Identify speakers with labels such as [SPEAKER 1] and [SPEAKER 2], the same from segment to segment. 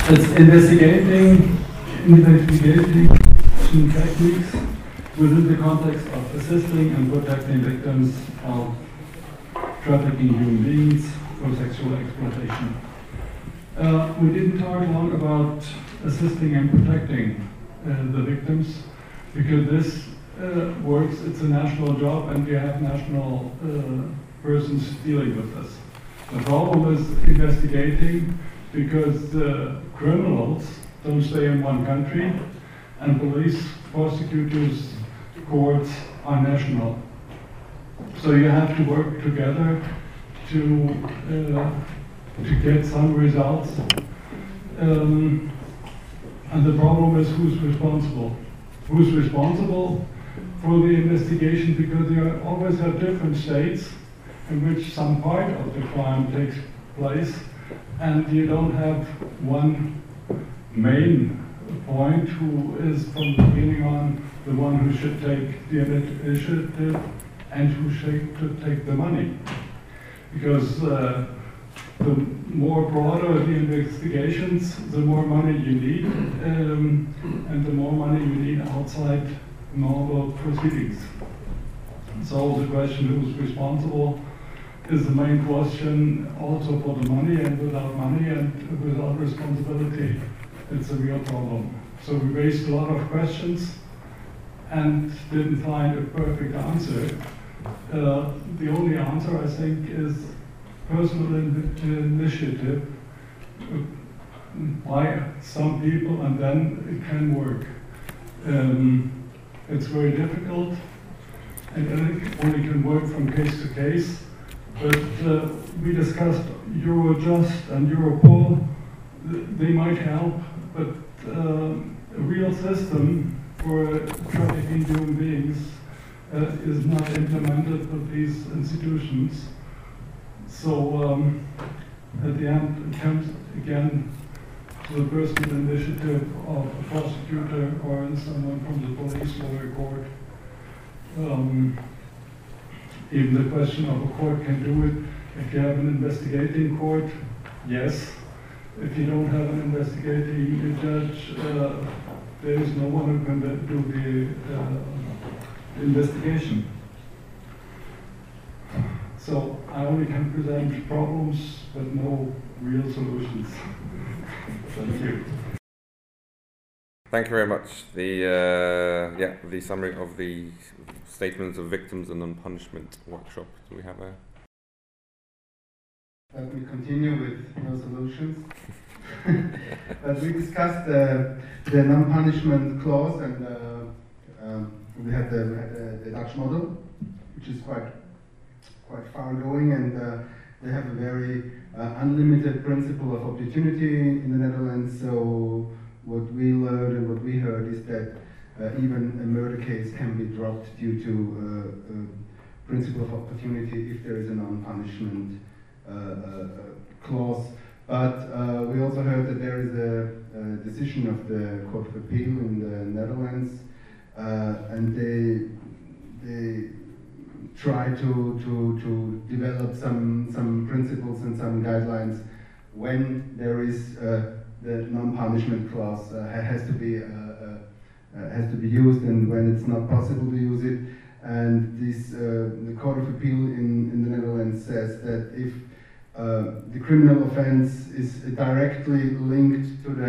[SPEAKER 1] It's investigating techniques within the context of assisting and protecting victims of trafficking human beings for sexual exploitation. We didn't talk long about assisting and protecting the victims because this works, it's a national job and we have national persons dealing with this. The problem is investigating because criminals don't stay in one country and police, prosecutors, courts are national. So you have to work together to get some results. And the problem is who's responsible. Who's responsible for the investigation, because you always have different states in which some part of the crime takes place, and you don't have one main point who is from the beginning on the one who should take the initiative and who should take the money. Because the more broader the investigations, the more money you need, and the more money you need outside normal proceedings. So the question who's responsible is the main question also for the money, and without money and without responsibility, it's a real problem. So we raised a lot of questions and didn't find a perfect answer. The only answer, I think, is personal initiative by some people, and then it can work. It's very difficult, and it only can work from case to case. But we discussed Eurojust and Europol. They might help, but a real system for trafficking human beings is not implemented with these institutions. So at the end, it comes again to the personal initiative of a prosecutor or someone from the police or a court. Even the question of a court can do it. If you have an investigating court, yes. If you don't have an investigating judge, there is no one who can do the investigation. So I only can present problems, but no real solutions. Thank you.
[SPEAKER 2] Thank you very much. The summary of the Statements of Victims and Non-Punishment workshop. Do we have a?
[SPEAKER 3] We continue with no solutions. But we discussed the non-punishment clause, and we had the Dutch model, which is quite far going, and they have a very unlimited principle of opportunity in the Netherlands. So what we learned and what we heard is that even a murder case can be dropped due to principle of opportunity if there is a non-punishment clause. But we also heard that there is a decision of the Court of Appeal in the Netherlands, and they try to develop some principles and some guidelines when there is the non-punishment clause has to be used, and when it's not possible to use it. And this the Court of Appeal in the Netherlands says that if the criminal offense is directly linked to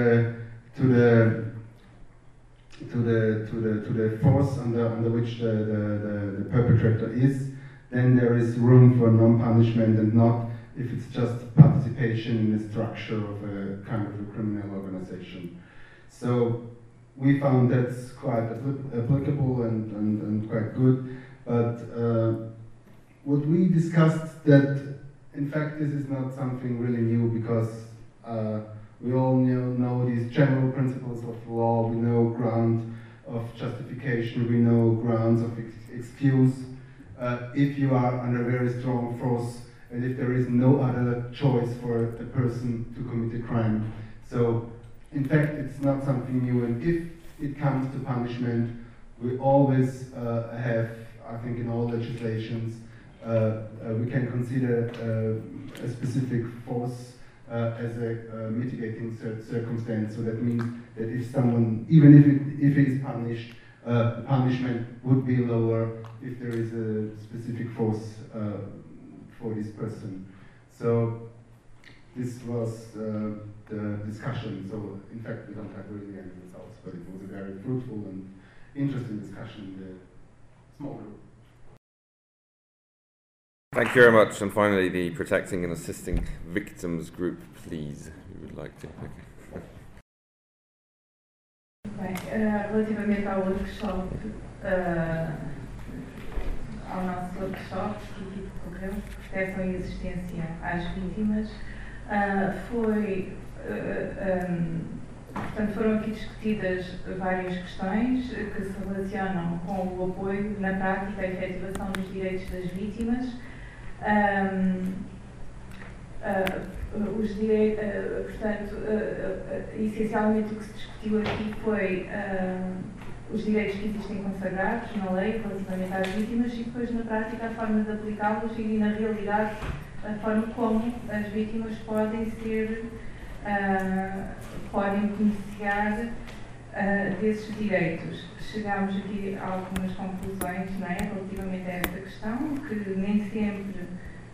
[SPEAKER 3] the force under which the perpetrator is, then there is room for non-punishment, and not if it's just participation in the structure of a kind of a criminal organization. So we found that's quite applicable and quite good. But what we discussed, that in fact this is not something really new, because we all know these general principles of law. We know ground of justification, we know grounds of excuse. If you are under very strong force, and if there is no other choice for a person to commit a crime. So in fact it's not something new, and if it comes to punishment, we always have, I think in all legislations, we can consider a specific force as a mitigating circumstance. So that means that if someone, even if he is punished, the punishment would be lower if there is a specific force for this person. So this was the discussion. So in fact, we don't have really any results, but it was a very fruitful and interesting discussion in the small group.
[SPEAKER 2] Thank you very much. And finally, the Protecting and Assisting Victims group, please. Who would like to? Okay.
[SPEAKER 4] Bem, relativamente ao workshop, ao nosso workshop que aqui decorreu, Proteção e Assistência às Vítimas, portanto, foram aqui discutidas várias questões que se relacionam com o apoio na prática e efetivação dos direitos das vítimas. Portanto, essencialmente o que se discutiu aqui foi os direitos que existem consagrados na lei relativamente às vítimas e depois na prática a forma de aplicá-los e na realidade a forma como as vítimas podem beneficiar desses direitos. Chegámos aqui a algumas conclusões, não é, relativamente a esta questão, que nem sempre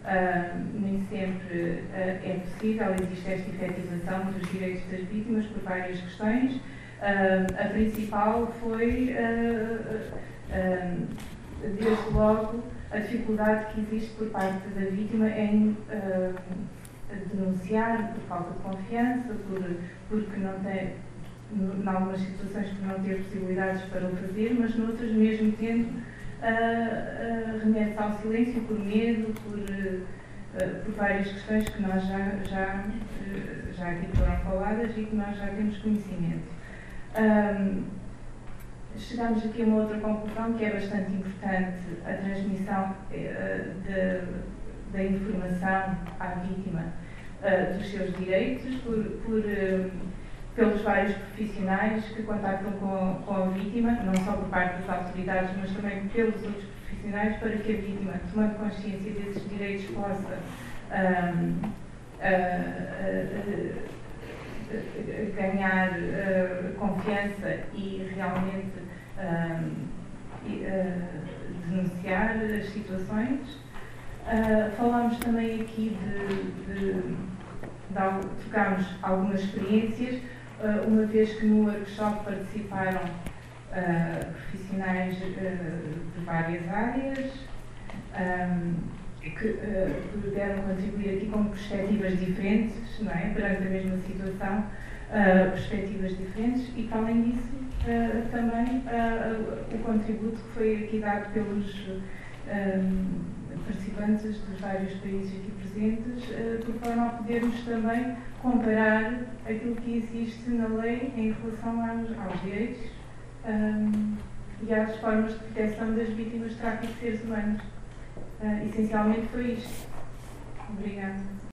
[SPEAKER 4] é possível, existe esta efetivação dos direitos das vítimas por várias questões. A principal foi, desde logo, a dificuldade que existe por parte da vítima em denunciar por falta de confiança, porque não tem, em algumas situações, por não ter possibilidades para o fazer, mas noutras, mesmo tendo, remete ao silêncio por medo, por várias questões que nós já aqui foram faladas e que nós já temos conhecimento. Chegamos aqui a uma outra conclusão que é bastante importante, a transmissão da informação à vítima dos seus direitos pelos vários profissionais que contactam com a vítima, não só por parte das autoridades, mas também pelos outros profissionais, para que a vítima, tomando consciência desses direitos, possa ganhar confiança e realmente denunciar as situações. Falámos também aqui trocámos algumas experiências, uma vez que no workshop participaram profissionais de várias áreas que puderam contribuir aqui com perspectivas diferentes, não é? Perante a mesma situação, perspectivas diferentes e, para além disso, também o contributo que foi aqui dado pelos participantes dos vários países aqui presentes, por forma a podermos também comparar aquilo que existe na lei em relação aos direitos e às formas de proteção das vítimas de tráfico de seres humanos. Essencialmente foi isto. Obrigada.